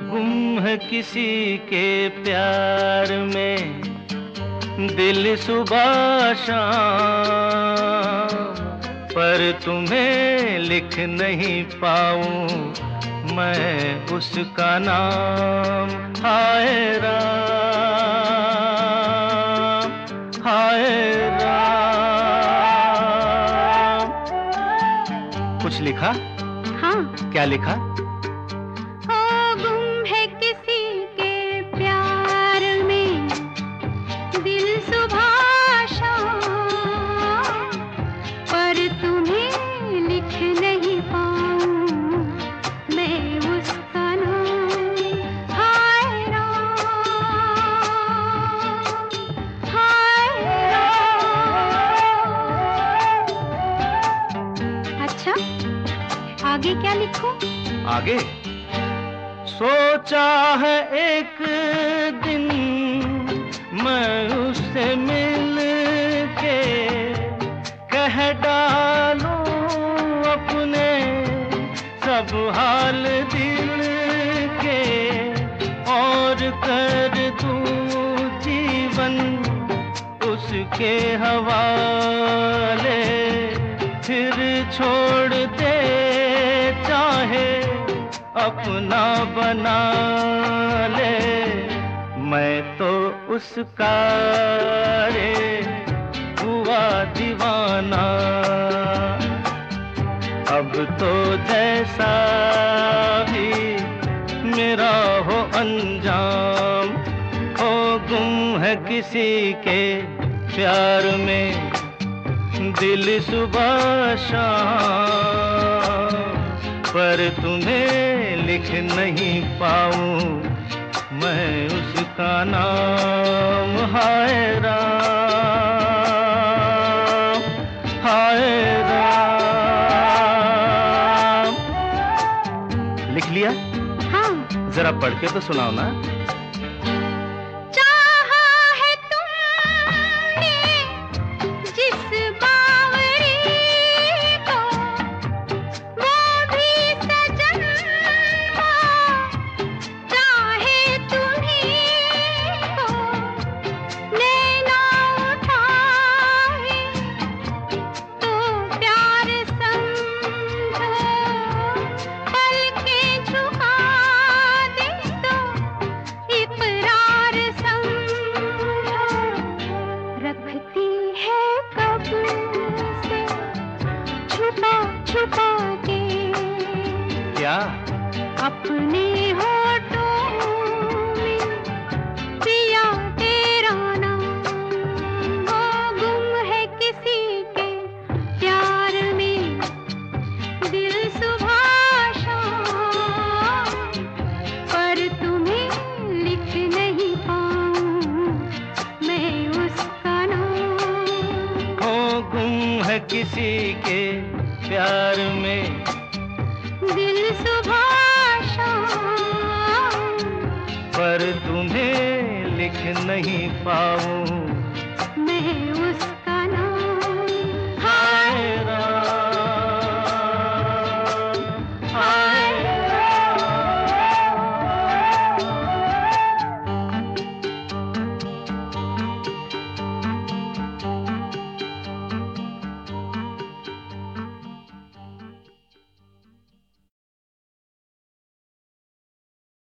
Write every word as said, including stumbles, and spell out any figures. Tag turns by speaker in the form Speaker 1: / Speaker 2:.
Speaker 1: गुम है किसी के प्यार में दिल सुबह शाम, पर तुम्हें लिख नहीं पाऊं मैं उसका नाम। हाय राम, हाय राम। कुछ लिखा?
Speaker 2: हाँ।
Speaker 1: क्या लिखा?
Speaker 2: आगे क्या लिखूं?
Speaker 1: आगे सोचा है एक दिन मैं उससे मिल के कह डालूं अपने सब हाल दिल के, और कर दूं जीवन उसके हवाले, फिर छोड़ दे चाहे अपना बना ले। मैं तो उसका रे हुआ दीवाना, अब तो जैसा भी मेरा हो अंजाम, हो गुम है किसी के प्यार में दिल सुबह शाम, पर तुम्हें लिख नहीं पाऊं मैं उसका नाम। हाय राम, हाय राम। लिख लिया?
Speaker 2: हाँ।
Speaker 1: जरा पढ़ के तो सुनाओ ना।
Speaker 2: छुपा के
Speaker 1: क्या?
Speaker 2: अपने होठों में पिया तेरा नाम, वो गुम है किसी के प्यार में दिल सुबह शाम, पर तुम्हें लिख नहीं पाऊं मैं उसका नाम।
Speaker 1: वो गुम है किसी के प्यार में
Speaker 2: दिल सुबह शाम,
Speaker 1: पर तुम्हें लिख नहीं पाऊं